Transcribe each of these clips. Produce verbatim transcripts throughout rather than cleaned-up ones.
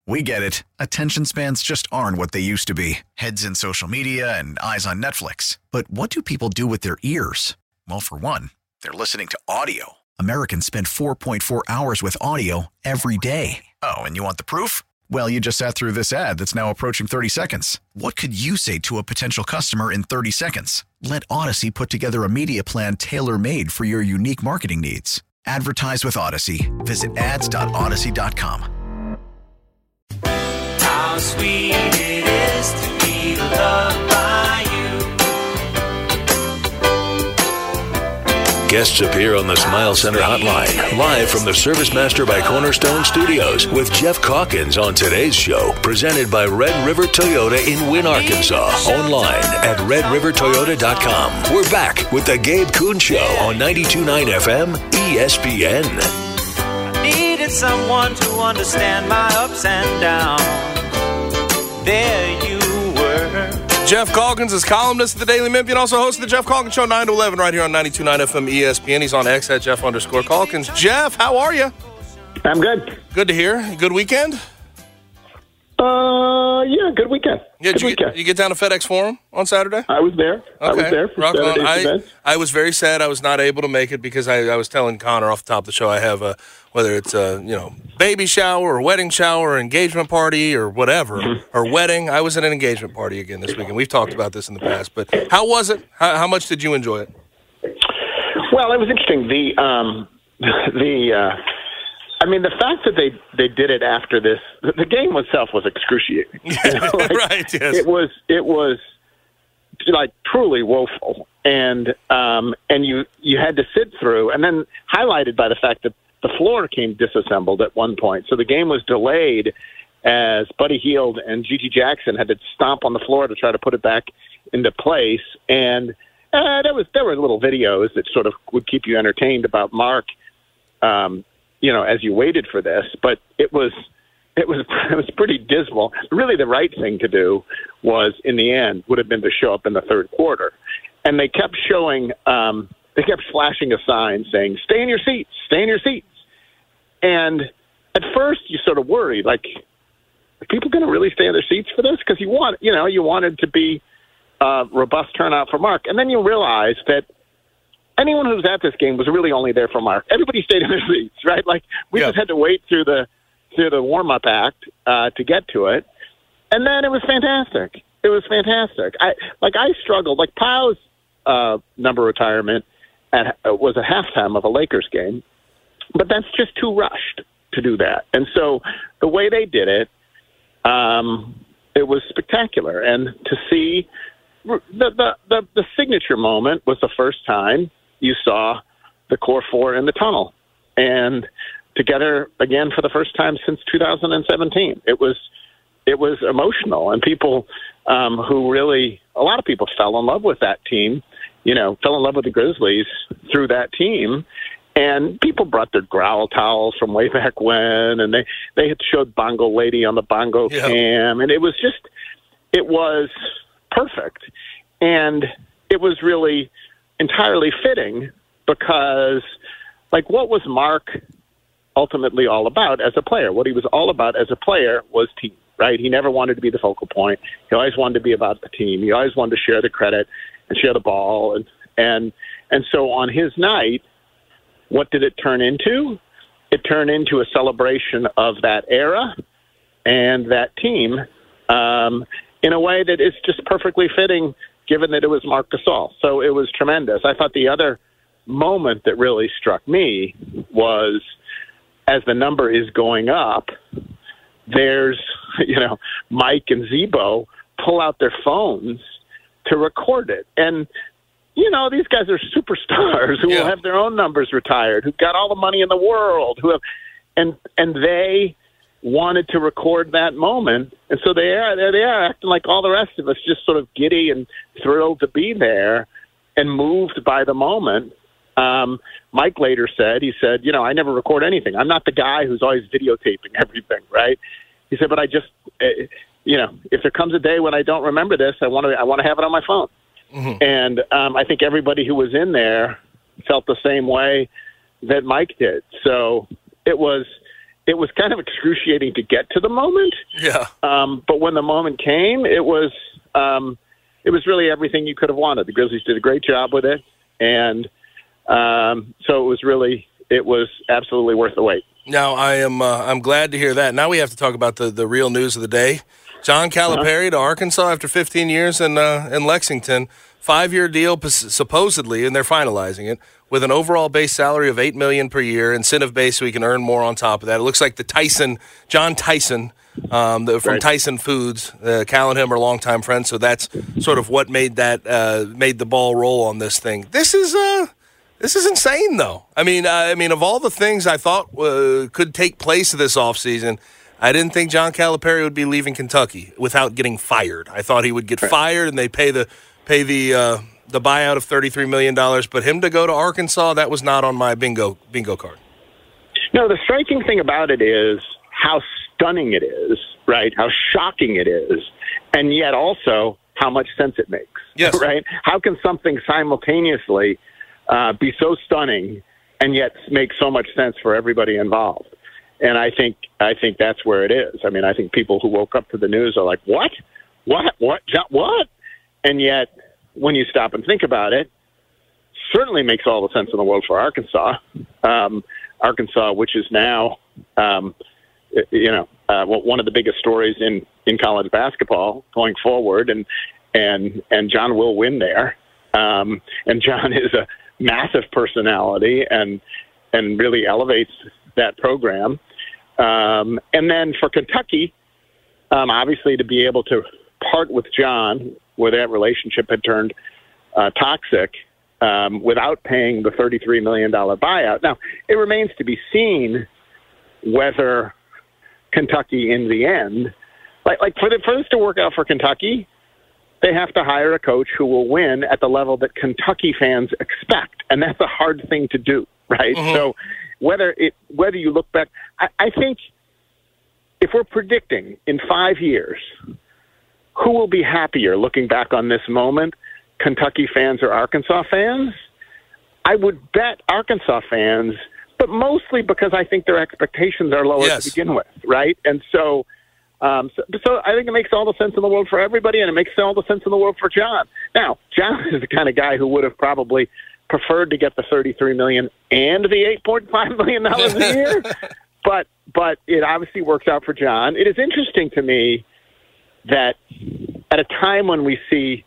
We get it. Attention spans just aren't what they used to be. Heads in social media and eyes on Netflix. But what do people do with their ears? Well, for one, they're listening to audio. Americans spend four point four hours with audio every day. Oh, and you want the proof? Well, you just sat through this ad that's now approaching thirty seconds. What could you say to a potential customer in thirty seconds? Let Odyssey put together a media plan tailor-made for your unique marketing needs. Advertise with Odyssey. Visit ads dot odyssey dot com. How sweet it is to be loved by you. Guests appear on the Smile Center Hotline, live from the Service Master by Cornerstone Studios with Jeff Calkins on today's show, presented by Red River Toyota in Wynn, Arkansas. Online at red river toyota dot com. We're back with the Gabe Kuhn Show on ninety-two point nine F M E S P N. Needed someone to understand my ups and downs. There you were. Jeff Calkins is columnist at the Daily Memphian, also host of the Jeff Calkins Show nine to eleven right here on ninety-two point nine F M E S P N. He's on X at Jeff underscore Calkins. Jeff, how are you? I'm good. Good to hear. Good weekend? Uh, yeah, good weekend. Yeah, good did you, weekend. Get, you get down to FedEx Forum on Saturday? I was there. Okay. I was there for Rock on. Saturday's I, event. I was very sad I was not able to make it because I, I was telling Connor off the top of the show I have a, whether it's a, you know, baby shower or wedding shower or engagement party or whatever, Mm-hmm. or wedding. I was at an engagement party again this weekend. We've talked about this in the past, but how was it? How, how much did you enjoy it? Well, it was interesting. The, um, the, uh, I mean, the fact that they, they did it after this, the game itself was excruciating. You know, like, right, yes. It was, it was like truly woeful. And, um, and you, you had to sit through, and then highlighted by the fact that the floor came disassembled at one point. So the game was delayed as Buddy Hield and Gigi Jackson had to stomp on the floor to try to put it back into place. And uh, there was, there were little videos that sort of would keep you entertained about Mark, um, you know, as you waited for this, but it was, it was, it was pretty dismal. Really the right thing to do was, in the end, would have been to show up in the third quarter. And they kept showing, um, they kept flashing a sign saying, stay in your seats, stay in your seats. And at first you sort of worried, like, are people going to really stay in their seats for this? Because you want, you know, you wanted to be a robust turnout for Mark. And then you realize that anyone who was at this game was really only there for Mark. Everybody stayed in their seats, right? Like, we yeah. just had to wait through the through the warm-up act uh, to get to it. And then it was fantastic. It was fantastic. I Like, I struggled. Like, Powell's uh, number retirement at, uh, was a halftime of a Lakers game. But that's just too rushed to do that. And so the way they did it, um, it was spectacular. And to see the, the, the, the signature moment was the first time you saw the core four in the tunnel. And together again for the first time since two thousand seventeen. It was it was emotional. And people um, who really, a lot of people fell in love with that team, you know, fell in love with the Grizzlies through that team. And people brought their growl towels from way back when, and they, they had showed Bongo Lady on the bongo yeah. cam. And it was just, it was perfect. And it was really entirely fitting because, like, what was Mark ultimately all about as a player? What he was all about as a player was team, right? He never wanted to be the focal point. He always wanted to be about the team. He always wanted to share the credit and share the ball. And, and, and so on his night, what did it turn into? It turned into a celebration of that era and that team um, in a way that is just perfectly fitting, given that it was Marc Gasol. So it was tremendous. I thought the other moment that really struck me was, as the number is going up, there's, you know, Mike and Zebo pull out their phones to record it. And you know, these guys are superstars who yeah. will have their own numbers retired, who've got all the money in the world, who have, and and they wanted to record that moment, and so they are they are acting like all the rest of us, just sort of giddy and thrilled to be there, and moved by the moment. Um, Mike later said, he said, you know, I never record anything. I'm not the guy who's always videotaping everything, right? He said, but I just, uh, you know, if there comes a day when I don't remember this, I want to I want to have it on my phone. Mm-hmm. And um, I think everybody who was in there felt the same way that Mike did. So it was it was kind of excruciating to get to the moment. Yeah. Um, but when the moment came, it was um, it was really everything you could have wanted. The Grizzlies did a great job with it, and um, so it was really it was absolutely worth the wait. Now I am uh, I'm glad to hear that. Now we have to talk about the, the real news of the day. John Calipari uh-huh. to Arkansas after fifteen years in uh, in Lexington, five-year deal supposedly, and they're finalizing it, with an overall base salary of eight million dollars per year, incentive base so he can earn more on top of that. It looks like the Tyson, John Tyson, um, the, from right. Tyson Foods, uh, Cal and him are longtime friends, so that's sort of what made that uh, made the ball roll on this thing. This is uh, this is insane, though. I mean, uh, I mean, of all the things I thought uh, could take place this offseason, I didn't think John Calipari would be leaving Kentucky without getting fired. I thought he would get right. fired and they pay the pay the uh, the buyout of thirty-three million dollars. But him to go to Arkansas, that was not on my bingo bingo card. No, the striking thing about it is how stunning it is, right? How shocking it is, and yet also how much sense it makes. Yes. Right? How can something simultaneously uh, be so stunning and yet make so much sense for everybody involved? And I think I think that's where it is. I mean, I think people who woke up to the news are like, what? What? What? What? And yet, when you stop and think about it, certainly makes all the sense in the world for Arkansas. Um, Arkansas, which is now, um, you know, uh, one of the biggest stories in, in college basketball going forward. And, and, and John will win there. Um, and John is a massive personality and, and really elevates that program. Um, and then for Kentucky, um, obviously to be able to part with John, where that relationship had turned uh, toxic, um, without paying the thirty-three million dollars buyout. Now, it remains to be seen whether Kentucky in the end, like, like for, the, for this to work out for Kentucky, they have to hire a coach who will win at the level that Kentucky fans expect. And that's a hard thing to do, right? Mm-hmm. So whether it whether you look back, I, I think if we're predicting in five years, who will be happier looking back on this moment, Kentucky fans or Arkansas fans? I would bet Arkansas fans, but mostly because I think their expectations are lower yes. to begin with, right? And so, um, so, so I think it makes all the sense in the world for everybody, and it makes all the sense in the world for John. Now, John is the kind of guy who would have probably preferred to get the thirty-three million dollars and the eight point five million dollars a year, but but it obviously works out for John. It is interesting to me that at a time when we see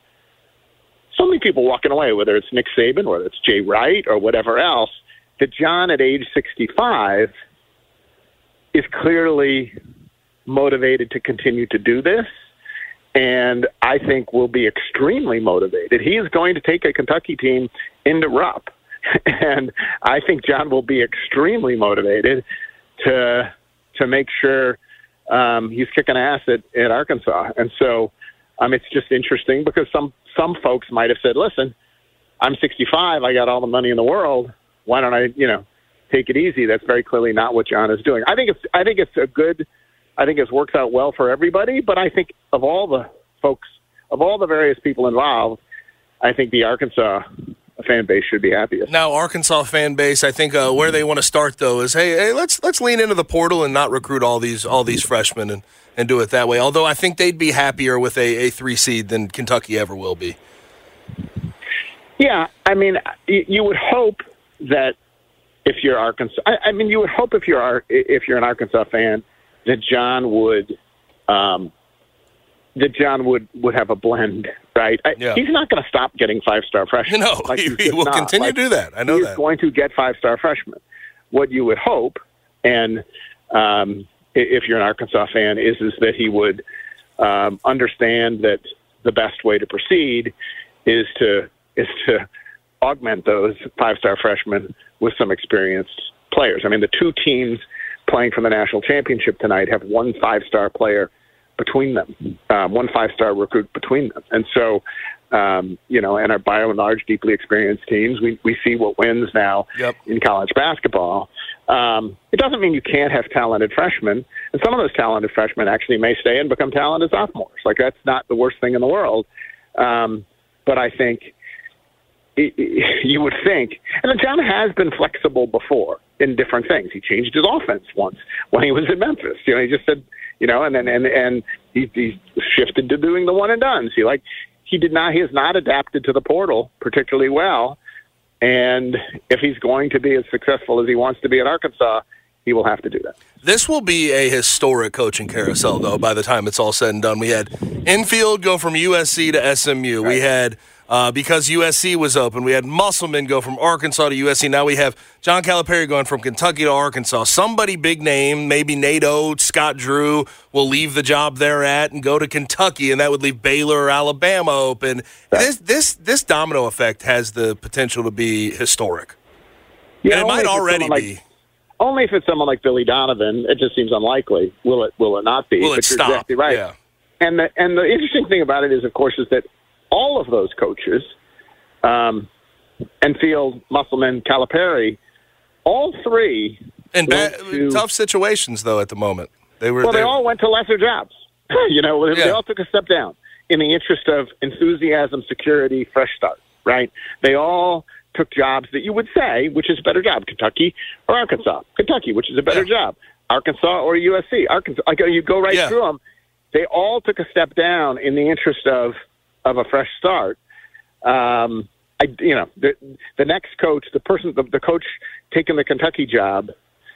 so many people walking away, whether it's Nick Saban, whether it's Jay Wright or whatever else, that John at age sixty-five is clearly motivated to continue to do this, and I think will be extremely motivated. He is going to take a Kentucky team into Rupp, and I think John will be extremely motivated to to make sure um, he's kicking ass at, at Arkansas. And so um, it's just interesting because some some folks might have said, listen, I'm sixty-five, I got all the money in the world, why don't I, you know, take it easy? That's very clearly not what John is doing. I think it's I think it's a good I think it works out well for everybody, but I think of all the folks, of all the various people involved, I think the Arkansas fan base should be happiest. Now, Arkansas fan base, I think uh, where they want to start though is, hey, hey, let's let's lean into the portal and not recruit all these all these freshmen and, and do it that way. Although I think they'd be happier with a, a three seed than Kentucky ever will be. Yeah, I mean, you would hope that if you're Arkansas, I, I mean, you would hope if you're if you're an Arkansas fan that John would. Um, that John would, would have a blend, right? Yeah. He's not going to stop getting five-star freshmen. No, like he, he will not. continue like, to do that. I know he's that. He's going to get five-star freshmen. What you would hope, and um, if you're an Arkansas fan, is, is that he would um, understand that the best way to proceed is to is to augment those five-star freshmen with some experienced players. I mean, the two teams playing for the national championship tonight have one five-star player between them, um, one five-star recruit between them. And so, um, you know, and our by and large deeply experienced teams, we, we see what wins now yep. in college basketball. Um, it doesn't mean you can't have talented freshmen. And some of those talented freshmen actually may stay and become talented sophomores. Like, that's not the worst thing in the world. Um, but I think it, it, you would think, and John has been flexible before, in different things. He changed his offense once when he was in Memphis. You know, he just said, you know, and then and and he, he shifted to doing the one and dones. He like he did not. He has not adapted to the portal particularly well. And if he's going to be as successful as he wants to be at Arkansas, he will have to do that. This will be a historic coaching carousel, though, by the time it's all said and done. We had Infield go from U S C to S M U. Right. We had, uh, because U S C was open, we had Musselman go from Arkansas to U S C. Now we have John Calipari going from Kentucky to Arkansas. Somebody big name, maybe Nate Oates, Scott Drew, will leave the job they're at and go to Kentucky, and that would leave Baylor or Alabama open. Right. This, this, this domino effect has the potential to be historic. Yeah, and it might already like- be. Only if it's someone like Billy Donovan. It just seems unlikely. Will it? Will it not be? Will it but stop? You're exactly right. Yeah. And the and the interesting thing about it is, of course, is that all of those coaches, um, Enfield, Musselman, Calipari, all three, in ba- to, tough situations though at the moment. They were. Well, they, they all went to lesser jobs. you know, they, yeah. they all took a step down in the interest of enthusiasm, security, fresh start. Right? They all took jobs that you would say, which is a better job, Kentucky or Arkansas? Kentucky, which is a better yeah. job? Arkansas or U S C? Arkansas. Like, you go right yeah. through them. They all took a step down in the interest of of a fresh start. Um, I, you know, the the next coach, the person, the, the coach taking the Kentucky job,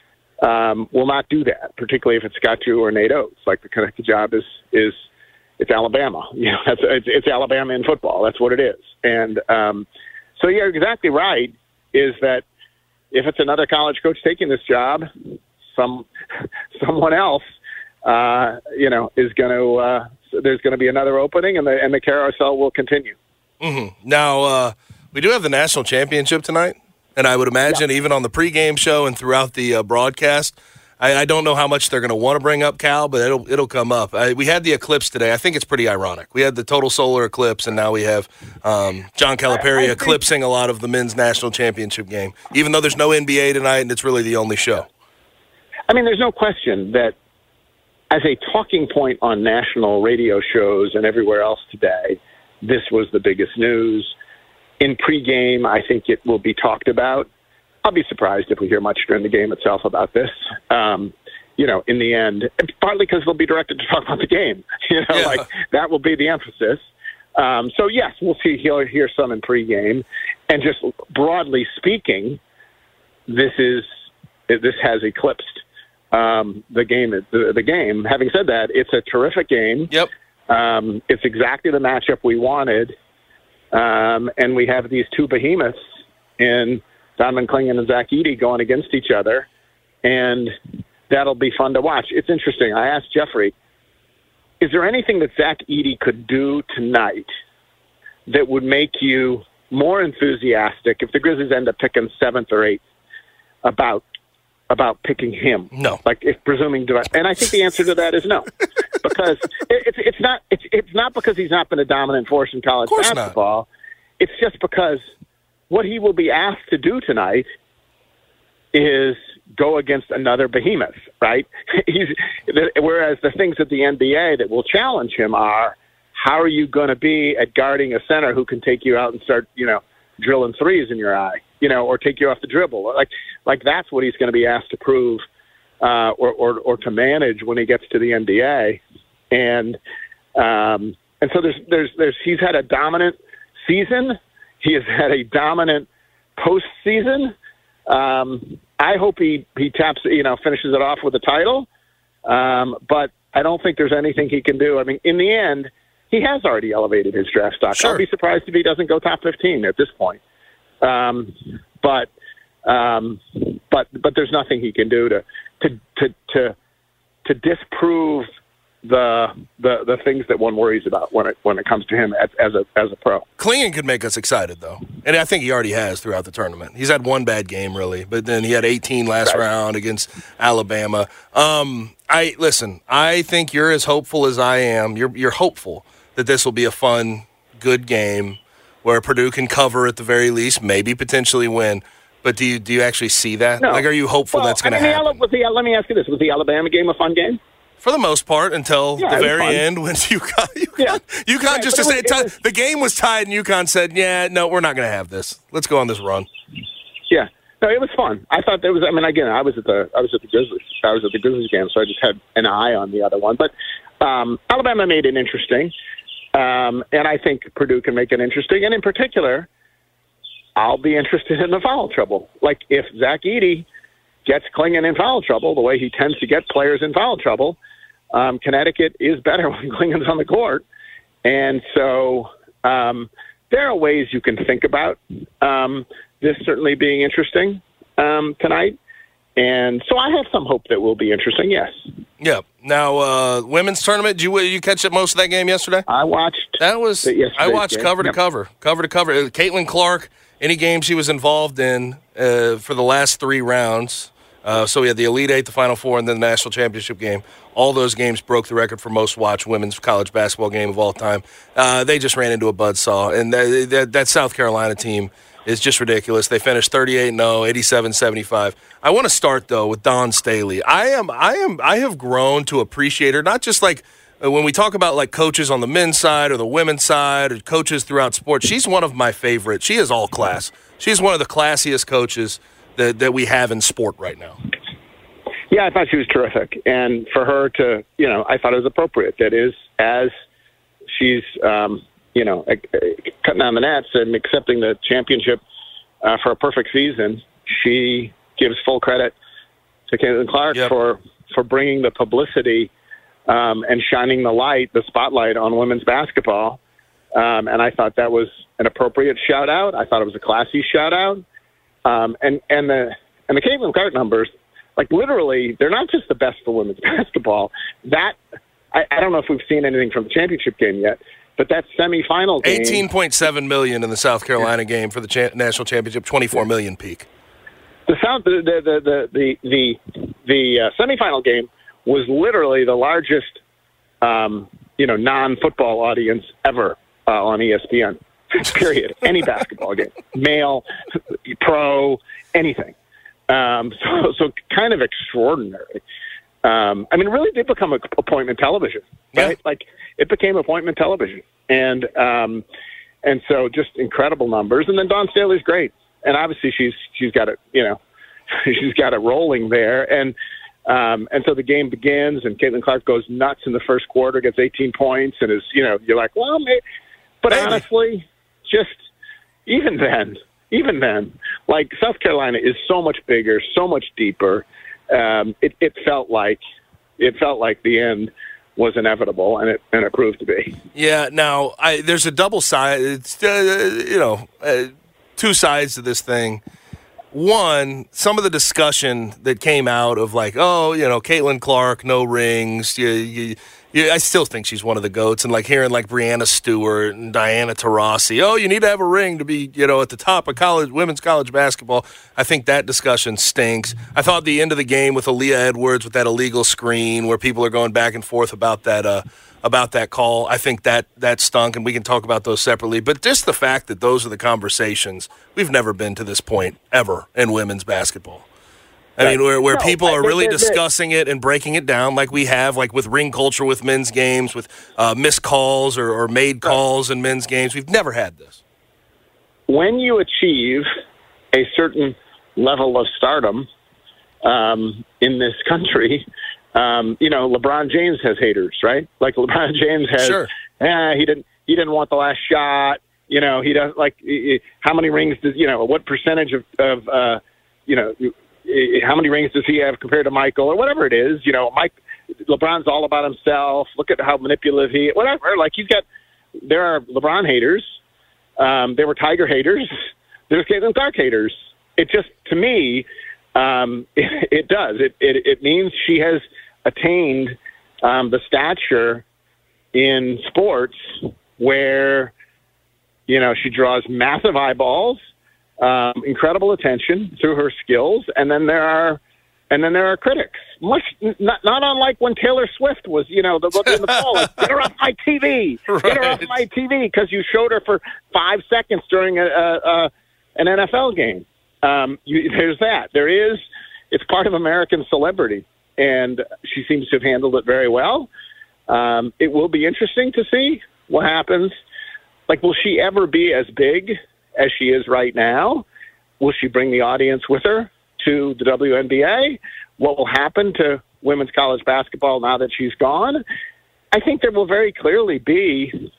um, will not do that, particularly if it's Scott Drew or Nate Oates. Like the Kentucky job is is it's Alabama. You know, that's, it's, it's Alabama in football. That's what it is. And um, So you're exactly right, is that if it's another college coach taking this job, some someone else, uh, you know, is going to, uh, there's going to be another opening, and the, and the carousel will continue. Mm-hmm. Now, uh, we do have the national championship tonight, and I would imagine yeah. even on the pregame show and throughout the uh, broadcast, I, I don't know how much they're going to want to bring up, Cal, but it'll it'll come up. I, we had the eclipse today. I think it's pretty ironic. We had the total solar eclipse, and now we have um, John Calipari I, I eclipsing think, a lot of the men's national championship game, even though there's no N B A tonight, and it's really the only show. I mean, there's no question that as a talking point on national radio shows and everywhere else today, this was the biggest news. In pregame, I think it will be talked about. I'll be surprised if we hear much during the game itself about this. Um, you know, in the end, partly because they'll be directed to talk about the game. You know, yeah. like that will be the emphasis. Um, so yes, we'll see. He'll hear some in pregame, and just broadly speaking, this is this has eclipsed um, the game. The, the game. Having said that, it's a terrific game. Yep. Um, it's exactly the matchup we wanted, um, and we have these two behemoths in Donovan Clingan and Zach Edey going against each other, and that'll be fun to watch. It's interesting. I asked Jeffrey, is there anything that Zach Edey could do tonight that would make you more enthusiastic if the Grizzlies end up picking seventh or eighth about about picking him? No. Like, if presuming, and I think the answer to that is no, because it's it's not it's it's not because he's not been a dominant force in college basketball. Not. It's just because what he will be asked to do tonight is go against another behemoth, right? He's, whereas the things at the N B A that will challenge him are, how are you going to be at guarding a center who can take you out and start, you know, drilling threes in your eye, you know, or take you off the dribble? Like, like that's what he's going to be asked to prove uh, or, or, or to manage when he gets to the N B A. And um, and so there's there's there's he's had a dominant season. He has had a dominant postseason. Um, I hope he, he taps, you know, finishes it off with a title. Um, but I don't think there's anything he can do. I mean, in the end, he has already elevated his draft stock. Sure. I'll be surprised if he doesn't go top fifteen at this point. Um, but um, but but there's nothing he can do to to to to, to disprove the the the things that one worries about when it when it comes to him as, as a as a pro. Clingan could make us excited though, and I think he already has throughout the tournament. He's had one bad game really, but then he had eighteen last right. round against Alabama. Um, I listen. I think you're as hopeful as I am. You're you're hopeful that this will be a fun, good game where Purdue can cover at the very least, maybe potentially win. But do you do you actually see that? No. Like, are you hopeful well, that's going to I mean, happen? Was the, let me ask you this: was the Alabama game a fun game? For the most part, until yeah, the very fun. end, when UConn, UConn, Yeah. UConn Right, just but to it say was, it, the game was tied, and UConn said, "Yeah, no, we're not going to have this. Let's go on this run." Yeah, no, it was fun. I thought there was. I mean, again, I was at the I was at the Grizzlies. I was at the Grizzlies game, so I just had an eye on the other one. But um, Alabama made it interesting, um, and I think Purdue can make it interesting. And in particular, I'll be interested in the foul trouble. Like if Zach Edey gets Clingan in foul trouble, the way he tends to get players in foul trouble, um, Connecticut is better when Clingan's on the court, and so um, there are ways you can think about. Um, This certainly being interesting um, tonight. And so I have some hope that will be interesting, yes. Yeah. Now, uh, women's tournament, did you you catch it most of that game yesterday? I watched. That was I watched game. cover to yep. cover, cover to cover. Caitlin Clark, any game she was involved in uh, for the last three rounds. Uh, so we had the Elite Eight, the Final Four, and then the National Championship game. All those games broke the record for most watched women's college basketball game of all time. Uh, they just ran into a buzzsaw. And that, that, that South Carolina team is just ridiculous. They finished thirty-eight and oh, eighty-seven seventy-five. I want to start though with Dawn Staley. I am I am I have grown to appreciate her, not just like uh, when we talk about like coaches on the men's side or the women's side or coaches throughout sports. She's one of my favorites. She is all class. She's one of the classiest coaches that that we have in sport right now. Yeah, I thought she was terrific. And for her to, you know, I thought it was appropriate. That is, as she's um you know, cutting down the nets and accepting the championship uh, for a perfect season, she gives full credit to Caitlin Clark yep. for, for bringing the publicity um, and shining the light, the spotlight on women's basketball. Um, and I thought that was an appropriate shout out. I thought it was a classy shout out. Um, and, and the, and the Caitlin Clark numbers, like literally, they're not just the best for women's basketball. That, I, I don't know if we've seen anything from the championship game yet, but that semifinal game, eighteen point seven million in the South Carolina game for the cha- national championship, twenty-four million peak. The South, the the the the the, the uh, semifinal game was literally the largest, um, you know, non-football audience ever uh, on E S P N. Period. Any basketball game, male, pro, anything. Um, so so kind of extraordinary. Um, I mean, it really did become a appointment television, right? Yeah. Like it became appointment television, and um, and so just incredible numbers. And then Dawn Staley's great, and obviously she's she's got it, you know, she's got it rolling there, and um, and so the game begins, and Caitlin Clark goes nuts in the first quarter, gets eighteen points, and is you know you're like, well, maybe. But maybe. honestly, just even then, even then, like South Carolina is so much bigger, so much deeper. Um, it, it felt like it felt like the end was inevitable, and it and it proved to be. Yeah. Now, I, there's a double side. It's uh, you know uh, two sides to this thing. One, some of the discussion that came out of like, oh, you know, Caitlin Clark, no rings. You, you, you, I still think she's one of the GOATs. And like hearing like Breanna Stewart and Diana Taurasi, oh, you need to have a ring to be, you know, at the top of college, women's college basketball. I think that discussion stinks. I thought the end of the game with Aaliyah Edwards with that illegal screen where people are going back and forth about that, uh, about that call. I think that that stunk, and we can talk about those separately. But just the fact that those are the conversations, we've never been to this point ever in women's basketball. I mean, where, where no, people I are think really that, discussing it and breaking it down like we have, like with ring culture with men's games, with uh, missed calls or, or made calls in men's games. We've never had this. When you achieve a certain level of stardom um, in this country, um, you know, LeBron James has haters, right? Like LeBron James has, sure. eh, he didn't, he didn't want the last shot. You know, he doesn't like how many rings does, you know, what percentage of, of uh, you know, how many rings does he have compared to Michael or whatever it is? You know, Mike, LeBron's all about himself. Look at how manipulative he, whatever. Like he's got, there are LeBron haters. Um, there were Tiger haters. There's Caitlin Clark haters. It just, to me, um, it, it does. It, it it means she has attained um, the stature in sports where, you know, she draws massive eyeballs, um, incredible attention through her skills, and then there are, and then there are critics. Much not not unlike when Taylor Swift was, you know, the in the fall, like, get her off my T V, right. get her off my T V, because you showed her for five seconds during a, a, a an N F L game. Um, you, there's that. There is. It's part of American celebrity, and she seems to have handled it very well. Um, it will be interesting to see what happens. Like, will she ever be as big as she is right now? will she bring the audience with her to the W N B A? What will happen to women's college basketball now that she's gone? I think there will very clearly be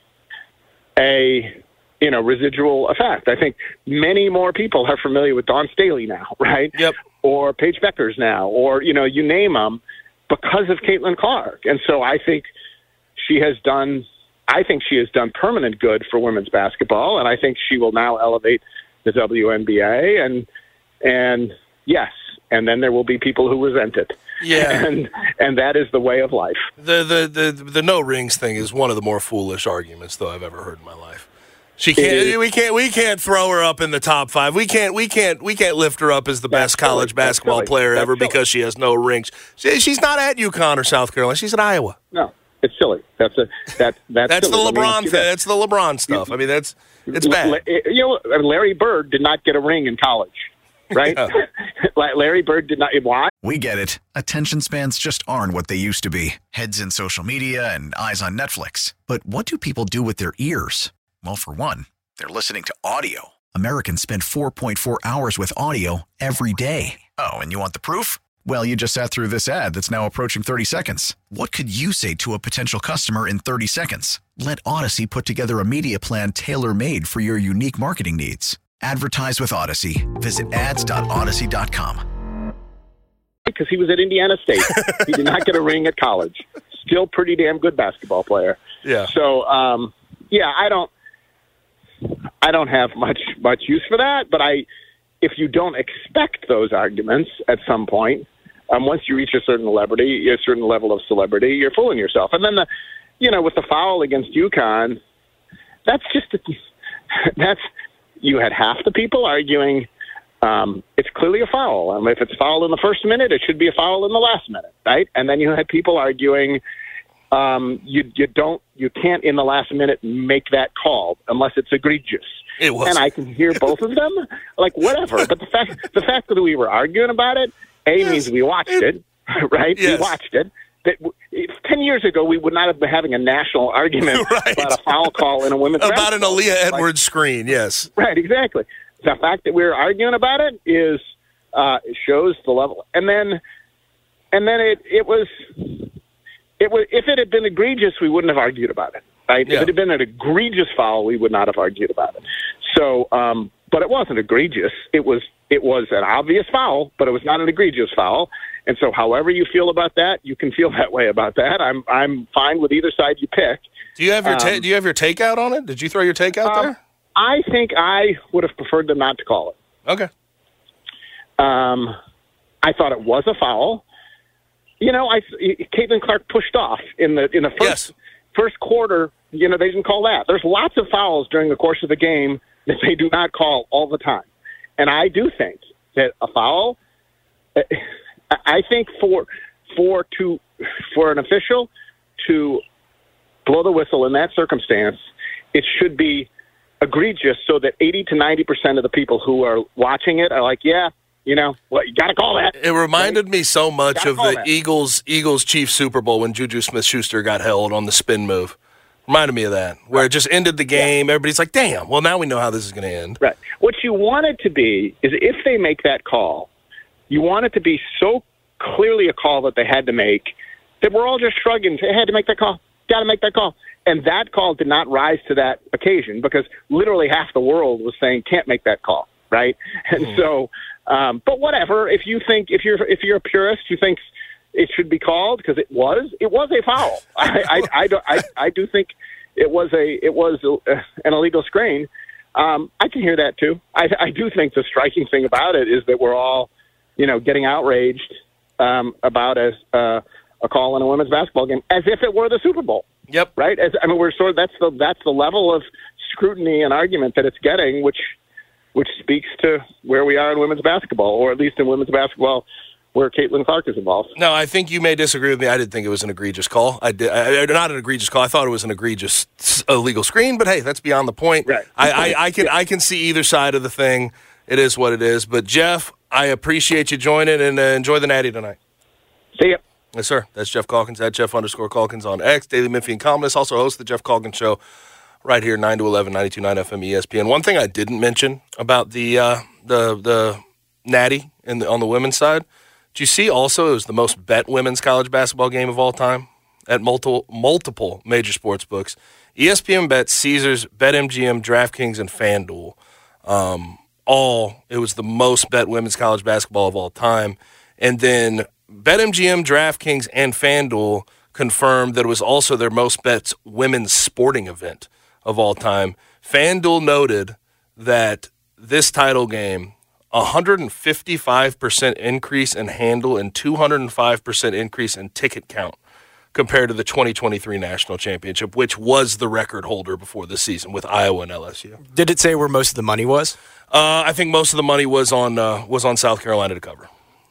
a, you know, residual effect. I think many more people are familiar with Dawn Staley now, right? Yep. Or Paige Beckers now, or, you know, you name them, because of Caitlin Clark. And so I think she has done, I think she has done permanent good for women's basketball, and I think she will now elevate the W N B A. And, and yes, and then there will be people who resent it. Yeah. And and that is the way of life. The, the, the, the no rings thing is one of the more foolish arguments, though, I've ever heard in my life. She can't. We can't. We can't throw her up in the top five. We can't. We can't. We can't lift her up as the That's best college silly. basketball That's player silly. ever That's because she has no rings. She, she's not at UConn or South Carolina. She's at Iowa. No, it's silly. That's a that that's That's silly. the I mean, LeBron see thing. that- That's the LeBron stuff. I mean, that's it's bad. La- You know, Larry Bird did not get a ring in college, right? Yeah. Larry Bird did not. Why? We get it. Attention spans just aren't what they used to be. Heads in social media and eyes on Netflix. But what do people do with their ears? Well, for one, they're listening to audio. Americans spend four point four hours with audio every day. Oh, and you want the proof? Well, you just sat through this ad that's now approaching thirty seconds. What could you say to a potential customer in thirty seconds? Let Odyssey put together a media plan tailor-made for your unique marketing needs. Advertise with Odyssey. Visit ads dot odyssey dot com. Because he was at Indiana State. He did not get a ring at college. Still pretty damn good basketball player. Yeah. So, um, yeah, I don't, I don't have much much use for that. But I, if you don't expect those arguments at some point, um, once you reach a certain celebrity, a certain level of celebrity, you're fooling yourself. And then the, you know, with the foul against UConn, that's just a, that's you had half the people arguing. Um, it's clearly a foul. Um, if it's foul in the first minute, it should be a foul in the last minute, right? And then you had people arguing, um, you you don't, you can't in the last minute make that call unless it's egregious. It was. And I can hear both of them, like whatever. But the fact the fact that we were arguing about it, a Yes. means we watched it, right? Yes. We watched it. That if ten years ago, we would not have been having a national argument Right. about a foul call in a women's About an basketball Aaliyah game. Edwards screen, yes. Right, exactly. The fact that we're arguing about it is uh, shows the level. And then, and then it it was it was if it had been egregious, we wouldn't have argued about it. Right? Yeah. If it had been an egregious foul, we would not have argued about it. So, um, but it wasn't egregious. It was it was an obvious foul, but it was not an egregious foul. And so, however you feel about that, you can feel that way about that. I'm I'm fine with either side you pick. Do you have your ta- Um, Do you have your takeout on it? Did you throw your takeout Um, there? I think I would have preferred them not to call it. Okay. Um, I thought it was a foul. You know, I Caitlin Clark pushed off in the in the first Yes. first quarter. You know, they didn't call that. There's lots of fouls during the course of the game that they do not call all the time, and I do think that a foul. I think for for to for an official to blow the whistle in that circumstance, it should be egregious so that eighty to ninety percent of the people who are watching it are like, yeah, you know, well, you got to call that. It reminded me so much Gotta of call the that. Eagles Eagles Chiefs Super Bowl when Juju Smith-Schuster got held on the spin move. Reminded me of that, where it just ended the game. Everybody's like, damn, well, now we know how this is going to end. Right. What you want it to be is if they make that call, you want it to be so clearly a call that they had to make that we're all just shrugging. They had to make that call. Got to make that call. And that call did not rise to that occasion because literally half the world was saying can't make that call, right? And Mm. so, um, but whatever. If you think if you're if you're a purist who thinks it should be called because it was it was a foul. I I I, do, I I do think it was a it was a, an illegal screen. Um, I can hear that too. I I do think the striking thing about it is that we're all, you know, getting outraged um, about a uh, a call in a women's basketball game as if it were the Super Bowl. Yep. Right? As, I mean, we're sort of that's the that's the level of scrutiny and argument that it's getting, which which speaks to where we are in women's basketball, or at least in women's basketball where Caitlin Clark is involved. No, I think you may disagree with me. I didn't think it was an egregious call. I did I, not an egregious call. I thought it was an egregious illegal screen. But hey, that's beyond the point. Right. I, I, I can I can see either side of the thing. It is what it is. But Jeff, I appreciate you joining and uh, enjoy the Natty tonight. See ya. Yes, sir. That's Jeff Calkins at Jeff underscore Calkins on X, Daily Memphian columnist, also hosts the Jeff Calkins Show right here, nine to eleven, ninety-two point nine F M E S P N. One thing I didn't mention about the uh, the the Natty in the, on the women's side, did you see also it was the most bet women's college basketball game of all time at multiple multiple major sports books? E S P N Bet, Caesars, BetMGM, DraftKings, and FanDuel. Um, all, it was the most bet women's college basketball of all time. And then BetMGM, DraftKings, and FanDuel confirmed that it was also their most bets women's sporting event of all time. FanDuel noted that this title game, one hundred fifty-five percent increase in handle and two hundred five percent increase in ticket count compared to the twenty twenty-three National Championship, which was the record holder before the season with Iowa and L S U. Did it say where most of the money was? Uh, I think most of the money was on uh, was on South Carolina to cover.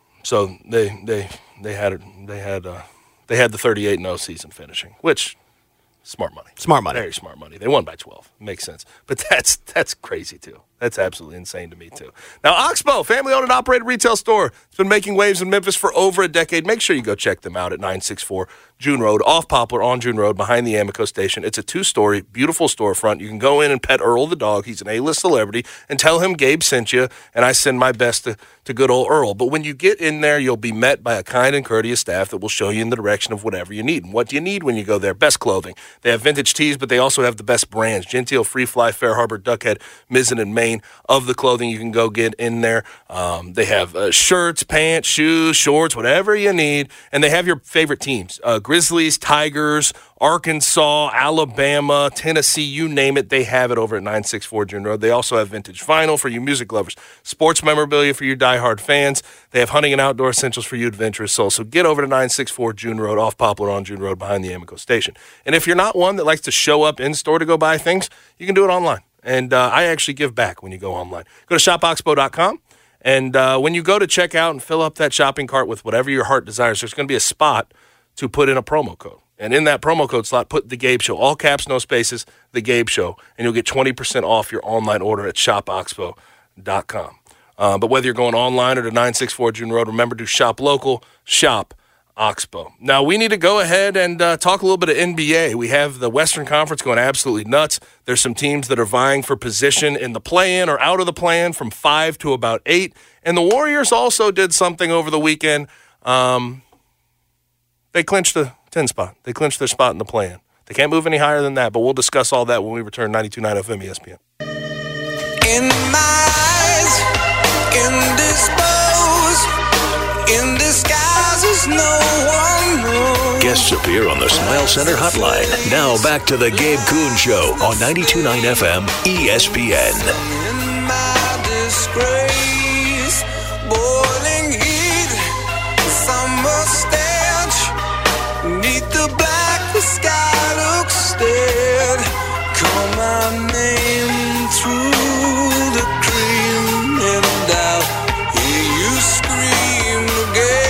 So they they they had they had uh, they had the thirty-eight and oh season finishing, which smart money, Smart money, very smart money. They won by twelve, makes sense. But that's that's crazy too. That's absolutely insane to me too. Now Oxbow, family-owned and operated retail store, it's been making waves in Memphis for over a decade. Make sure you go check them out at nine sixty-four June Road, off Poplar on June Road, behind the Amico station. It's a two-story, beautiful storefront. You can go in and pet Earl the dog. He's an A-list celebrity, and tell him Gabe sent you, and I send my best to, to good old Earl. But when you get in there, you'll be met by a kind and courteous staff that will show you in the direction of whatever you need. And what do you need when you go there? Best clothing. They have vintage tees, but they also have the best brands. Genteel, Free Fly, Fair Harbor, Duckhead, Mizzen, and Maine of the clothing you can go get in there. Um, they have uh, shirts, pants, shoes, shorts, whatever you need. And they have your favorite teams. Uh, Grizzlies, Tigers, Arkansas, Alabama, Tennessee, you name it, they have it over at nine sixty-four June Road. They also have vintage vinyl for you music lovers, sports memorabilia for you diehard fans. They have hunting and outdoor essentials for you adventurous souls. So get over to nine sixty-four June Road, off Poplar on June Road, behind the Amico station. And if you're not one that likes to show up in store to go buy things, you can do it online. And uh, I actually give back when you go online. Go to shop oxbow dot com. And uh, when you go to check out and fill up that shopping cart with whatever your heart desires, there's going to be a spot to put in a promo code. And in that promo code slot, put The Gabe Show, all caps, no spaces, The Gabe Show, and you'll get twenty percent off your online order at shop oxbow dot com. Uh, but whether you're going online or to nine sixty-four June Road, remember to shop local, shop Oxbow. Now, we need to go ahead and uh, talk a little bit of N B A. We have the Western Conference going absolutely nuts. There's some teams that are vying for position in the play-in or out of the play-in from five to about eight. And the Warriors also did something over the weekend. Um, they clinched the ten spot. They clinched their spot in the play-in. They can't move any higher than that, but we'll discuss all that when we return. Ninety-two point nine F M E S P N. In my eyes, indisposed, in disguises no one knows. Guests appear on the Smile Center hotline. Now back to the Gabe Kuhn Show on ninety-two point nine F M E S P N. In my disgrace, boiling heat, summer stench, neath the black, the sky looks dead. Call my name through the cream, and I'll hear you scream again.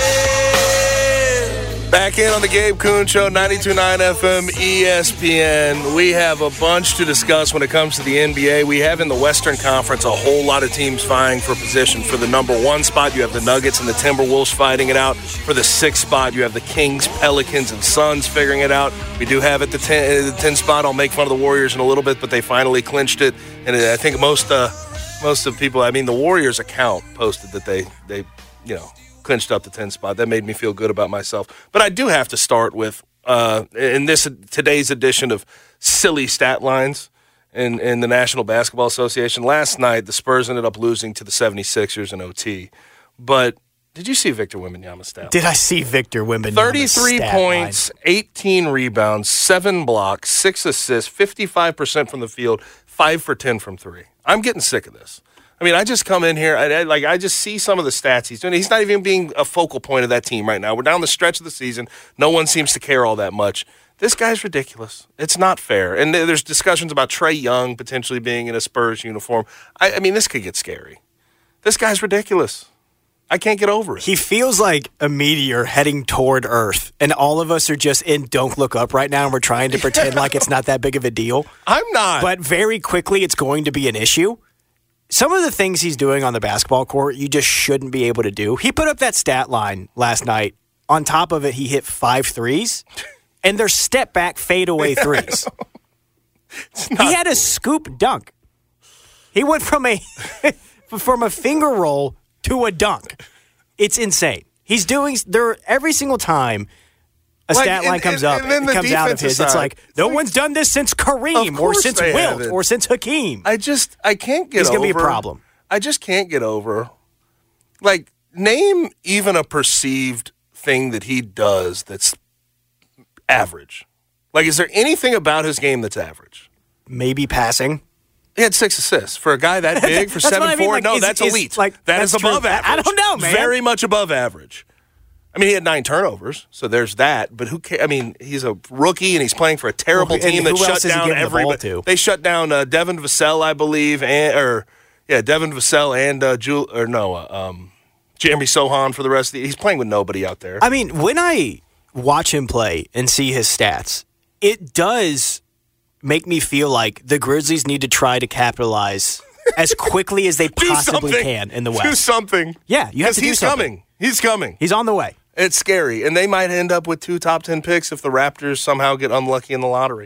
Back in on the Gabe Kuhn Show, ninety-two point nine F M E S P N. We have a bunch to discuss when it comes to the N B A. We have in the Western Conference a whole lot of teams vying for position. For the number one spot, you have the Nuggets and the Timberwolves fighting it out. For the sixth spot, you have the Kings, Pelicans, and Suns figuring it out. We do have at the ten, the ten spot, I'll make fun of the Warriors in a little bit, but they finally clinched it. And I think most uh, most of people, I mean, the Warriors account posted that they, they you know, clinched up the ten spot. That made me feel good about myself. But I do have to start with, uh, in this today's edition of silly stat lines in, in the National Basketball Association. Last night, the Spurs ended up losing to the seventy-sixers in O T. But did you see Victor Wembanyama's stat? Did I see Victor Wembanyama's thirty-three stat points, line? eighteen rebounds, seven blocks, six assists, fifty-five percent from the field, five for ten from three. I'm getting sick of this. I mean, I just come in here, I, I, like I just see some of the stats he's doing. He's not even being a focal point of that team right now. We're down the stretch of the season. No one seems to care all that much. This guy's ridiculous. It's not fair. And there's discussions about Trae Young potentially being in a Spurs uniform. I, I mean, this could get scary. This guy's ridiculous. I can't get over it. He feels like a meteor heading toward Earth, and all of us are just in Don't Look Up right now, and we're trying to pretend like it's not that big of a deal. I'm not. But very quickly, it's going to be an issue. Some of the things he's doing on the basketball court, you just shouldn't be able to do. He put up that stat line last night. On top of it, he hit five threes, and they're step-back fadeaway threes. He had a scoop dunk. He went from a from a finger roll to a dunk. It's insane. He's doing there every single time a Like, stat line and- comes and- up, and then it the comes out of defensive his. It's side. like no It's one's like- done this since Kareem Of or course since they Wilt haven't. or since Hakeem. I just I can't get He's over. gonna be a problem. I just can't get over. Like, name even a perceived thing that he does that's average. Like, is there anything about his game that's average? Maybe passing. He had six assists for a guy that big for That's what seven I mean, four. like, no, is- that's is, elite. like, that that's is above true. I- average. I don't know, man. Very much above average. I mean, he had nine turnovers, so there's that. But who cares? I mean, he's a rookie and he's playing for a terrible Well, and team that who else shut is he down giving the ball everybody. to? They shut down uh, Devin Vassell, I believe, and or yeah, Devin Vassell and uh, Jul or no, uh, um, Jeremy Sohan for the rest of the. He's playing with nobody out there. I mean, when I watch him play and see his stats, it does make me feel like the Grizzlies need to try to capitalize as quickly as they Do possibly something. can in the Do West. something. Yeah, you have 'Cause to do he's something. coming. He's coming. He's on the way. It's scary, and they might end up with two top ten picks if the Raptors somehow get unlucky in the lottery.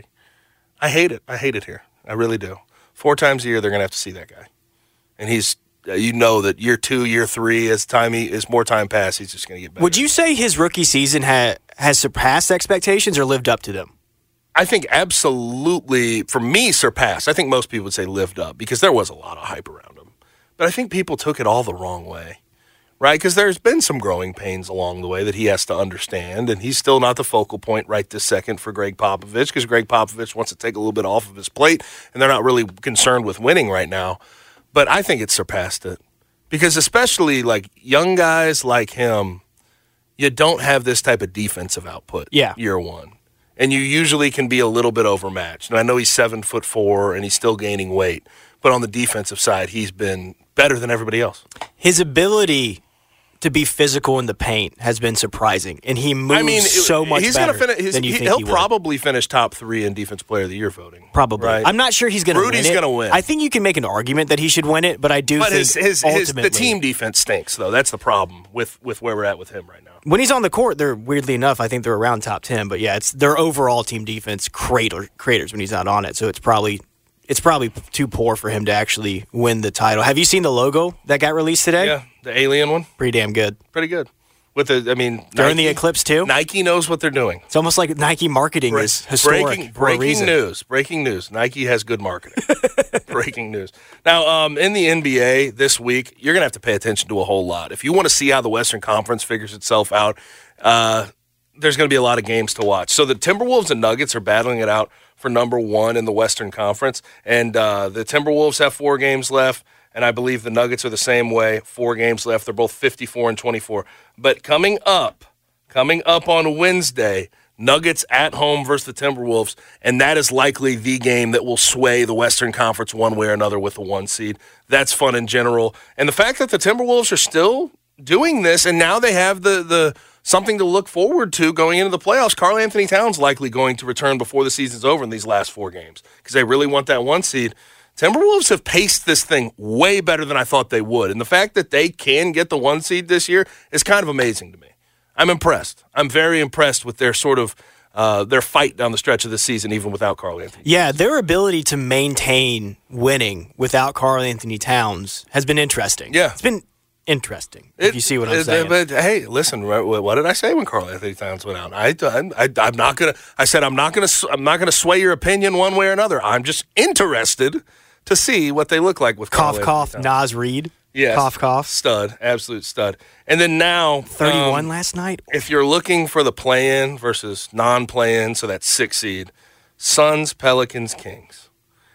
I hate it. I hate it here. I really do. Four times a year, they're going to have to see that guy, and he's. Uh, you know that year two, year three, as time he, as more time passes, he's just going to get better. Would you say his rookie season ha- has surpassed expectations or lived up to them? I think absolutely, for me, surpassed. I think most people would say lived up because there was a lot of hype around him, but I think people took it all the wrong way. Right, because there's been some growing pains along the way that he has to understand, and he's still not the focal point right this second for Greg Popovich because Greg Popovich wants to take a little bit off of his plate, and they're not really concerned with winning right now. But I think it's surpassed it because especially like young guys like him, you don't have this type of defensive output Yeah. year one, and you usually can be a little bit overmatched. And I know he's seven foot four and he's still gaining weight, but on the defensive side, he's been better than everybody else. His ability to be physical in the paint has been surprising, and he moves I mean, so much he's better gonna finish, his, than you he, think he'll he will. probably finish top three in Defense Player of the Year voting. Probably. right? I'm not sure he's going to win Rudy's it. gonna win. I think you can make an argument that he should win it, but I do But think his, his, his ultimately, the team defense stinks, though. That's the problem with, with where we're at with him right now. when he's on the court, they're weirdly enough, I think they're around top ten. But yeah, it's their overall team defense crater, craters when he's not on it. So it's probably it's probably too poor for him to actually win the title. Have you seen the logo that got released today? Yeah, the alien one, Pretty damn good. pretty good. With the, I mean, During Nike, the eclipse too. Nike knows what they're doing. It's almost like Nike marketing is historic breaking for a breaking reason. news. Breaking news. Nike has good marketing. Breaking news. Now, um, in the N B A this week, you're going to have to pay attention to a whole lot. If you want to see how the Western Conference figures itself out, uh, there's going to be a lot of games to watch. So the Timberwolves and Nuggets are battling it out for number one in the Western Conference, and uh, the Timberwolves have four games left. And I believe the Nuggets are the same way. Four games left. They're both fifty-four and twenty-four. But coming up, coming up on Wednesday, Nuggets at home versus the Timberwolves, and that is likely the game that will sway the Western Conference one way or another with the one seed. That's fun in general. And the fact that the Timberwolves are still doing this, and now they have the the something to look forward to going into the playoffs. Karl Anthony Towns likely going to return before the season's over in these last four games because they really want that one seed. Timberwolves have paced this thing way better than I thought they would. And the fact that they can get the one seed this year is kind of amazing to me. I'm impressed. I'm very impressed with their sort of uh, their fight down the stretch of the season, even without Karl Anthony. Yeah, their ability to maintain winning without Karl Anthony Towns has been interesting. Yeah. It's been interesting, if It- you see what I'm it- saying. But hey, listen, what what did I say when Karl Anthony Towns went out? I, I, I I'm not gonna. I said I'm not gonna. I'm not gonna sway your opinion one way or another. I'm just interested to see what they look like with Karl cough, Anthony cough, Towns. Nas Reed. Yes. Cough, cough. Stud, absolute stud. And then now, thirty-one um, last night. if you're looking for the play-in versus non-play-in, so that's six seed, Suns, Pelicans, Kings.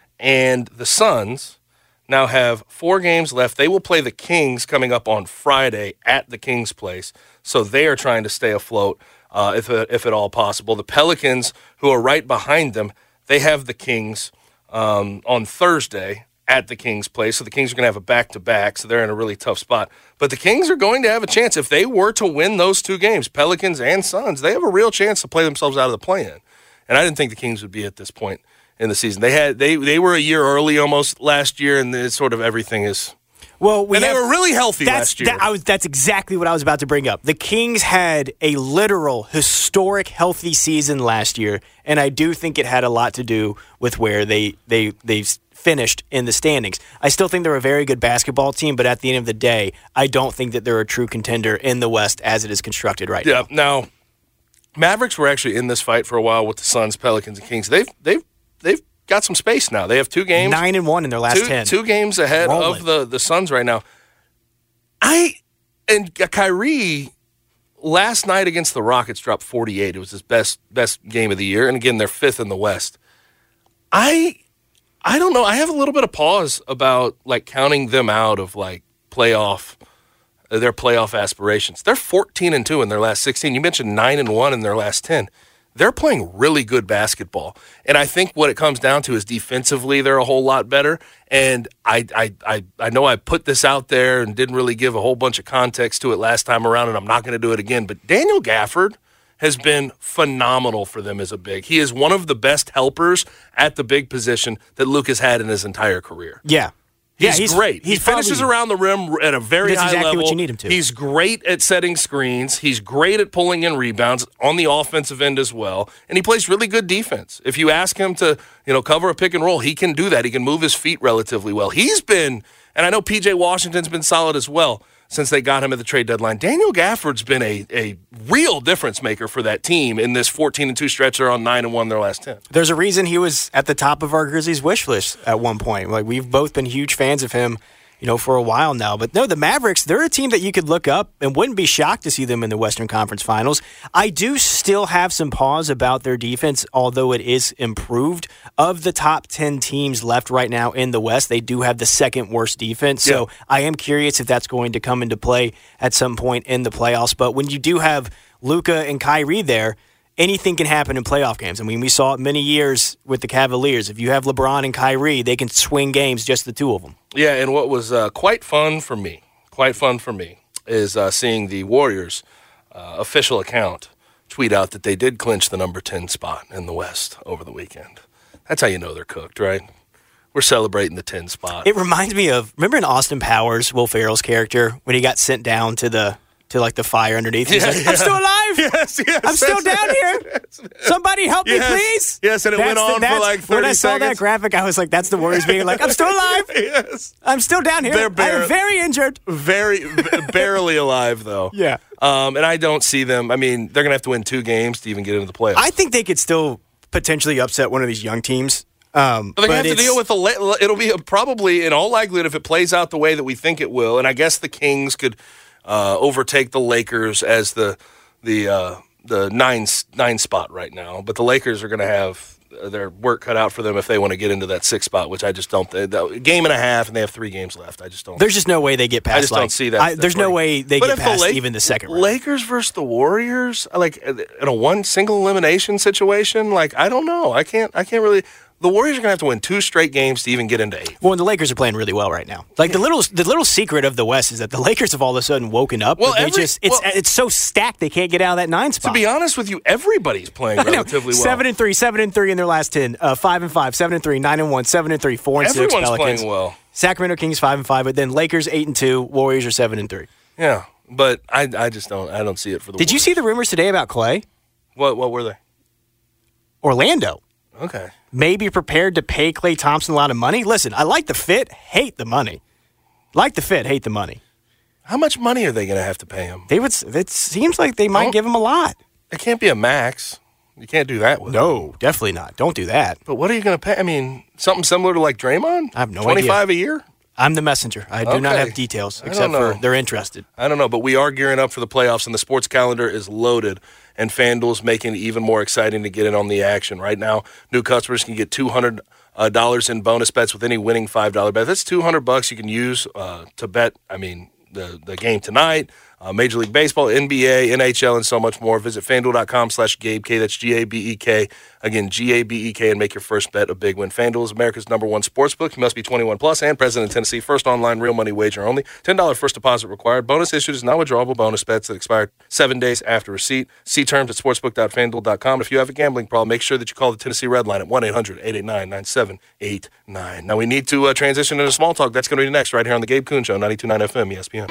And the Suns now have four games left. They will play the Kings coming up on Friday at the Kings' place. So they are trying to stay afloat, uh, if, if at all possible. The Pelicans, who are right behind them, they have the Kings um, on Thursday at the Kings' place. So the Kings are going to have a back-to-back, so they're in a really tough spot. But the Kings are going to have a chance. If they were to win those two games, Pelicans and Suns, they have a real chance to play themselves out of the play-in. And I didn't think the Kings would be at this point in the season. They had they they were a year early almost last year, and it's sort of everything is Well, we and have, they were really healthy that's, last year. That, I was, that's exactly what I was about to bring up. The Kings had a literal, historic, healthy season last year, and I do think it had a lot to do with where they they they finished in the standings. I still think they're a very good basketball team, but at the end of the day, I don't think that they're a true contender in the West as it is constructed right yeah, now. Now, Mavericks were actually in this fight for a while with the Suns, Pelicans, and Kings. They've they've they've got some space now. They have two games, Nine and one in their last two, ten. two games ahead Rolling. of the the Suns right now. I and Kyrie last night against the Rockets dropped forty-eight. It was his best best game of the year, and again they're fifth in the West. I I don't know. I have a little bit of pause about like counting them out of like playoff uh, their playoff aspirations. They're fourteen and two in their last sixteen. You mentioned nine and one in their last ten. They're playing really good basketball. And I think what it comes down to is defensively they're a whole lot better. And I I I, I know I put this out there and didn't really give a whole bunch of context to it last time around, and I'm not going to do it again. But Daniel Gafford has been phenomenal for them as a big. He is one of the best helpers at the big position that Luke has had in his entire career. Yeah. He's, yeah, he's great. He's he finishes probably, around the rim at a very That's high exactly level. what you need him to. He's great at setting screens. He's great at pulling in rebounds on the offensive end as well. And he plays really good defense. If you ask him to, you know, cover a pick and roll, he can do that. He can move his feet relatively well. He's been, and I know P J Washington's been solid as well since they got him at the trade deadline. Daniel Gafford's been a, a real difference maker for that team in this fourteen and two stretch. They're on nine and one in their last ten. There's a reason he was at the top of our Grizzlies wish list at one point. Like, we've both been huge fans of him, you know, for a while now. But no, the Mavericks, they're a team that you could look up and wouldn't be shocked to see them in the Western Conference Finals. I do still have some pause about their defense, although it is improved. Of the top ten teams left right now in the West, they do have the second worst defense. So Yeah. I am curious if that's going to come into play at some point in the playoffs. But when you do have Luka and Kyrie there, anything can happen in playoff games. I mean, we saw it many years with the Cavaliers. If you have LeBron and Kyrie, they can swing games, just the two of them. Yeah, and what was uh, quite fun for me, quite fun for me, is uh, seeing the Warriors uh, official account tweet out that they did clinch the number ten spot in the West over the weekend. That's how you know they're cooked, right? We're celebrating the ten spot. It reminds me of, remember in Austin Powers, Will Ferrell's character, when he got sent down to the to like the fire underneath? He's Yeah, like, yeah. I'm still alive. Yes, yes. I'm still down here. Somebody help Yes, me, please. yes, and it went on for that's- like thirty When I saw that seconds. graphic, I was like, that's the Warriors being like, I'm still alive. Yes. I'm still down here. They're bare- I'm very injured. Very, b- barely alive, though. Yeah. Um, and I don't see them. I mean, they're going to have to win two games to even get into the playoffs. I think they could still potentially upset one of these young teams. Um, But they're going but to have to it's- deal with the. la- It'll be a, probably, in all likelihood, if it plays out the way that we think it will. And I guess the Kings could uh, overtake the Lakers as the the uh, the nine nine spot right now. But the Lakers are going to have their work cut out for them if they want to get into that sixth spot, which I just don't. Th- that- game and a half, and they have three games left. I just don't. There's just no way they get past. I just like, don't see that. I, there's no that way they But get if the past Lak- even the second round. Lakers versus the Warriors, like in a one single elimination situation, like I don't know. I can't. I can't really. The Warriors are going to have to win two straight games to even get into eight. Well, and the Lakers are playing really well right now. Like the little, the little secret of the West is that the Lakers have all of a sudden woken up. Well, but they every- just it's well- it's so stacked they can't get out of that nine spot. To be honest with you, everybody's playing I know. relatively well. Seven and three, seven and three in their last ten. Uh, five and five, seven and three, nine and one, seven and three, four and six. Everyone's Pelicans. playing well. Sacramento Kings five and five, but then Lakers eight and two, Warriors are seven and three. Yeah, but I, I just don't. I don't see it for the. Did you Warriors. see the rumors today about Clay? what? What were they? Orlando Okay. may be prepared to pay Klay Thompson a lot of money. Listen, I like the fit, hate the money. Like the fit, hate the money. How much money are they going to have to pay him? They would. It seems like they might Don't- give him a lot. It can't be a max. You can't do that with him. No, definitely not. Don't do that. But what are you going to pay? I mean, something similar to like Draymond? I have no twenty-five a year? I'm the messenger. I do not Okay. have details I except don't for know. they're interested. I don't know, but we are gearing up for the playoffs, and the sports calendar is loaded, and FanDuel's making it even more exciting to get in on the action. Right now, new customers can get two hundred dollars in bonus bets with any winning five dollar bet. That's two hundred bucks you can use uh, to bet, I mean, the, the game tonight, Uh, Major League Baseball, N B A, N H L, and so much more. Visit FanDuel.com slash Gabe K. That's G A B E K. Again, G A B E K, and make your first bet a big win. FanDuel is America's number one sportsbook. You must be twenty-one plus and present in Tennessee. First online real money wager only. ten dollars first deposit required. Bonus issued is non-withdrawable bonus bets that expire seven days after receipt. See terms at sportsbook dot fan duel dot com. If you have a gambling problem, make sure that you call the Tennessee Red Line at one eight hundred eight eight nine nine seven eight nine. Now we need to uh, transition into small talk. That's going to be next right here on the Gabe Kuhn Show, ninety-two point nine F M, E S P N.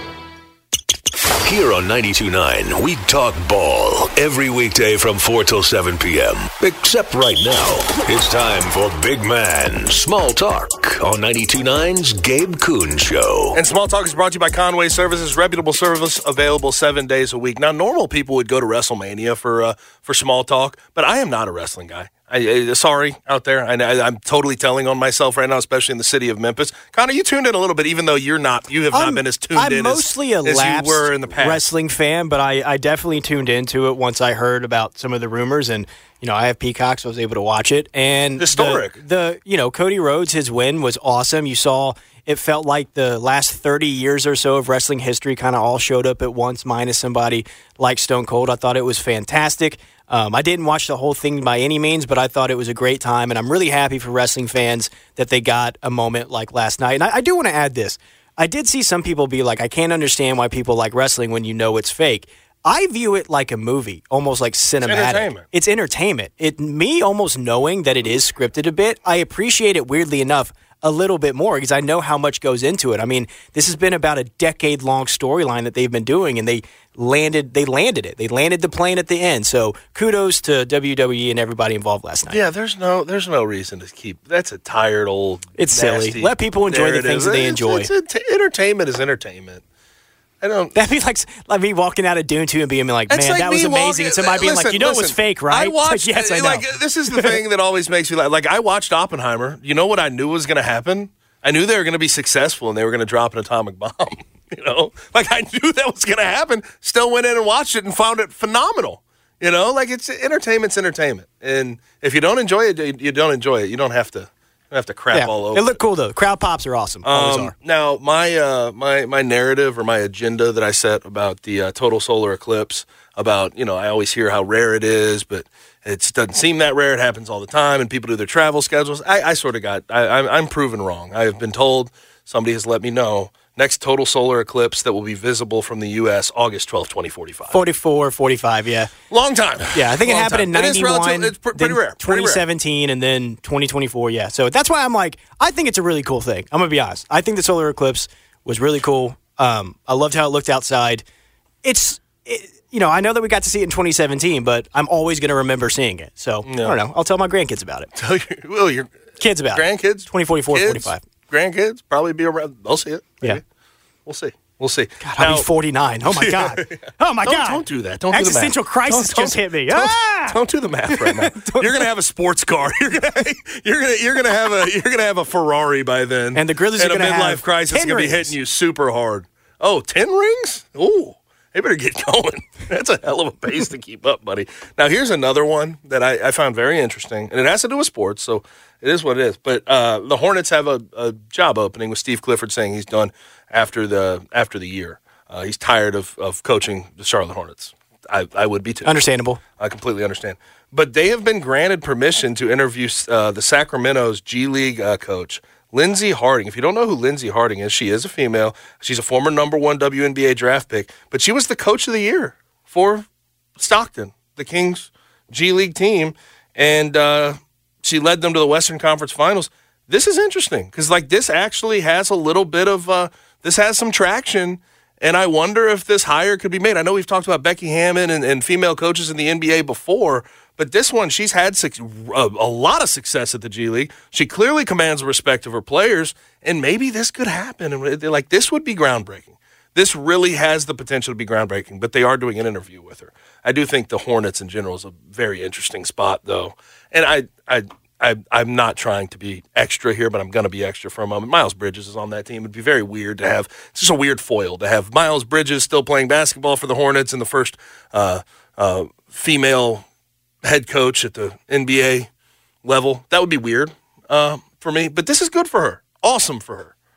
Here on ninety-two point nine, we talk ball every weekday from four till seven p.m. Except right now, it's time for Big Man Small Talk on ninety-two point nine's Gabe Kuhn Show. And Small Talk is brought to you by Conway Services, reputable service available seven days a week. Now, normal people would go to WrestleMania for uh, for Small Talk, but I am not a wrestling guy. I, I, sorry out there. I, I, I'm totally telling on myself right now, especially in the city of Memphis. Connor, you tuned in a little bit, even though you're not. You have I'm, not been as tuned I'm in mostly as, a as lapsed you were in the past. Wrestling fan, but I, I definitely tuned into it once I heard about some of the rumors. And you know, I have Peacock, so I was able to watch it. And historic. The, the you know Cody Rhodes, his win was awesome. You saw. It felt like the last thirty years or so of wrestling history kind of all showed up at once, minus somebody like Stone Cold. I thought it was fantastic. Um, I didn't watch the whole thing by any means, but I thought it was a great time, and I'm really happy for wrestling fans that they got a moment like last night. And I, I do want to add this. I did see some people be like, I can't understand why people like wrestling when you know it's fake. I view it like a movie, almost like cinematic. It's entertainment. It's entertainment. It, me almost knowing that it is scripted a bit, I appreciate it weirdly enough a little bit more because I know how much goes into it. I mean, this has been about a decade-long storyline that they've been doing, and they landed they landed it. They landed the plane at the end. So kudos to W W E and everybody involved last night. Yeah, there's no there's no reason to keep. That's a tired old. It's nasty silly. Let people enjoy the things that they enjoy. It's, it's, it's, entertainment is entertainment. I don't. That'd be like, like me walking out of Dune two and being like, man, like that was amazing. Walking, and somebody being listen, like, you know listen, it was fake, right? I watched, like, yes, I know. Like, this is the thing that always makes me like, like, I watched Oppenheimer. You know what I knew was going to happen? I knew they were going to be successful and they were going to drop an atomic bomb. You know? Like, I knew that was going to happen. Still went in and watched it and found it phenomenal. You know? Like, it's entertainment's entertainment. And if you don't enjoy it, you don't enjoy it. You don't have to. I have to crap yeah. all over. It looked cool though. Crowd pops are awesome. Always um, are. Now, my uh, my my narrative or my agenda that I set about the uh, total solar eclipse, about, you know, I always hear how rare it is, but it doesn't seem that rare. It happens all the time, and people do their travel schedules. I, I sort of got. I, I'm, I'm proven wrong. I have been told. Somebody has let me know. Next total solar eclipse that will be visible from the U S August twelfth, twenty forty-five. forty-four, forty-five, yeah. Long time. Yeah, I think Long it happened time. in ninety-one. It is relative, it's pr- pretty rare. Pretty twenty seventeen, rare. And then twenty twenty-four, yeah. So that's why I'm like, I think it's a really cool thing. I'm going to be honest. I think the solar eclipse was really cool. Um, I loved how it looked outside. It's, it, you know, I know that we got to see it in twenty seventeen, but I'm always going to remember seeing it. So, No. I don't know. I'll tell my grandkids about it. Tell your, well, your Kids about grandkids, it. twenty forty-four, kids, forty-five. Grandkids probably be around. They'll see it. Maybe. Yeah. We'll see. We'll see. God, I'll be forty-nine. Oh, my God. Oh, my don't, God. Don't do that. Don't Existential do the math. crisis don't, just hit me. Don't, Ah! don't do the math right now. You're gonna have a sports car. You're gonna you're gonna you're gonna have a you're gonna have a Ferrari by then. And the Grizzlies and are a gonna midlife have crisis is ten gonna be rings. hitting you super hard. Oh, ten rings? Ooh. They better get going. That's a hell of a pace to keep up, buddy. Now, here's another one that I, I found very interesting, and it has to do with sports, so it is what it is. But uh, the Hornets have a, a job opening with Steve Clifford saying he's done after the after the year. Uh, he's tired of, of coaching the Charlotte Hornets. I, I would be too. Understandable. I completely understand. But they have been granted permission to interview uh, the Sacramento's G League uh, coach, Lindsey Harding. If you don't know who Lindsey Harding is, she is a female. She's a former number one W N B A draft pick, but she was the coach of the year for Stockton, the Kings G League team, and uh, she led them to the Western Conference Finals. This is interesting because, like, this actually has a little bit of uh, this has some traction, and I wonder if this hire could be made. I know we've talked about Becky Hammon and, and female coaches in the N B A before. But this one, she's had six, a, a lot of success at the G League. She clearly commands the respect of her players, and maybe this could happen. And they're like, this would be groundbreaking. This really has the potential to be groundbreaking, but they are doing an interview with her. I do think the Hornets in general is a very interesting spot, though. And I, I, I, I'm not trying to be extra here, but I'm going to be extra for a moment. Miles Bridges is on that team. It would be very weird to have – it's just a weird foil to have Miles Bridges still playing basketball for the Hornets in the first uh, uh, female – head coach at the N B A level. That would be weird uh, for me, but this is good for her. Awesome for her.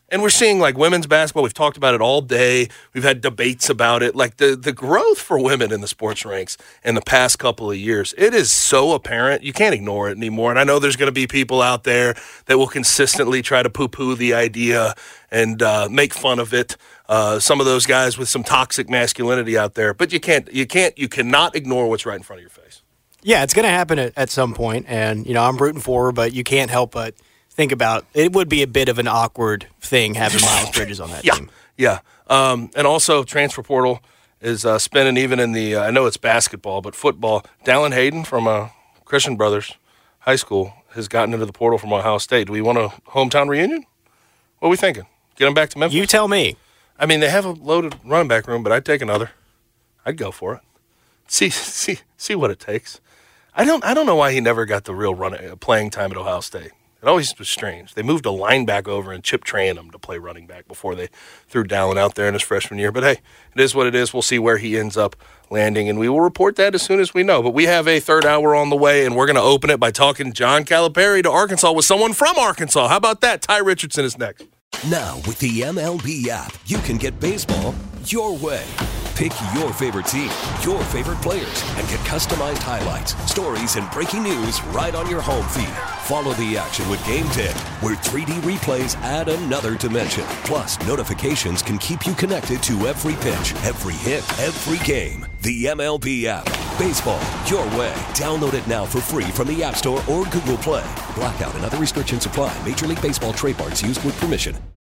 And we're seeing, like, women's basketball. We've talked about it all day. We've had debates about it. Like, the, the growth for women in the sports ranks in the past couple of years, it is so apparent. You can't ignore it anymore. And I know there's going to be people out there that will consistently try to poo-poo the idea and uh, make fun of it. Uh, some of those guys with some toxic masculinity out there. But you can't, you can't, you cannot ignore what's right in front of your face. Yeah, it's going to happen at, at some point. And, you know, I'm rooting for her, but you can't help but think about it would be a bit of an awkward thing having Miles Bridges on that yeah, team. Yeah, um, and also transfer portal is uh, spinning even in the, uh, I know it's basketball, but football. Dallin Hayden from uh, Christian Brothers High School has gotten into the portal from Ohio State. Do we want a hometown reunion? What are we thinking? Get him back to Memphis? You tell me. I mean, they have a loaded running back room, but I'd take another. I'd go for it. See, see, see what it takes. I don't, I don't know why he never got the real run, playing time at Ohio State. It always was strange. They moved a linebacker over and Chip trained him to play running back before they threw Dallin out there in his freshman year. But, hey, it is what it is. We'll see where he ends up landing, and we will report that as soon as we know. But we have a third hour on the way, and we're going to open it by talking John Calipari to Arkansas with someone from Arkansas. How about that? Ty Richardson is next. Now, with the M L B app, you can get baseball your way. Pick your favorite team, your favorite players, and get customized highlights, stories, and breaking news right on your home feed. Follow the action with Game ten, where three D replays add another dimension. Plus, notifications can keep you connected to every pitch, every hit, every game. The M L B app. Baseball your way. Download it now for free from the App Store or Google Play. Blackout and other restrictions apply. Major League Baseball trademarks used with permission.